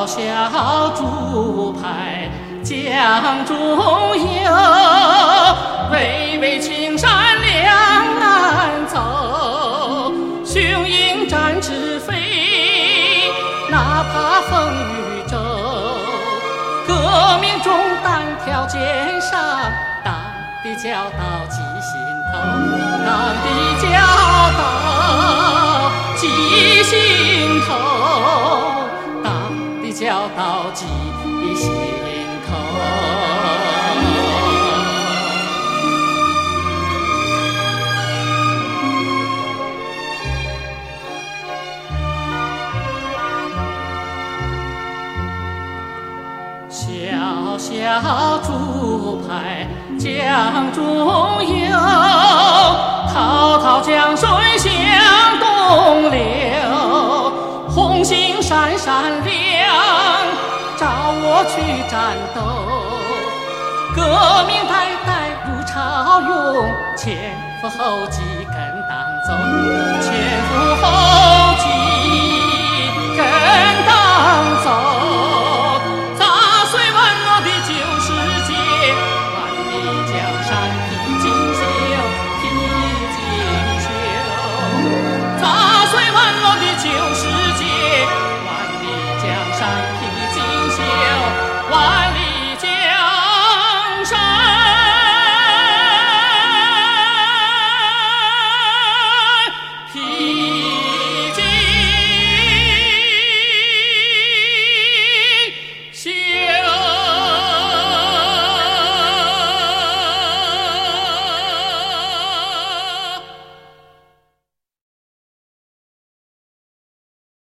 小小竹排江中游，巍巍青山两岸走，雄鹰展翅飞，哪怕风雨骤。革命中单挑肩上，党的教导记心头，党的教导记心头，党的教导记心头。小小竹排江中游，滔滔江水向东流，红星闪闪亮，召我去战斗。革命代代如潮涌，前赴后继跟党走。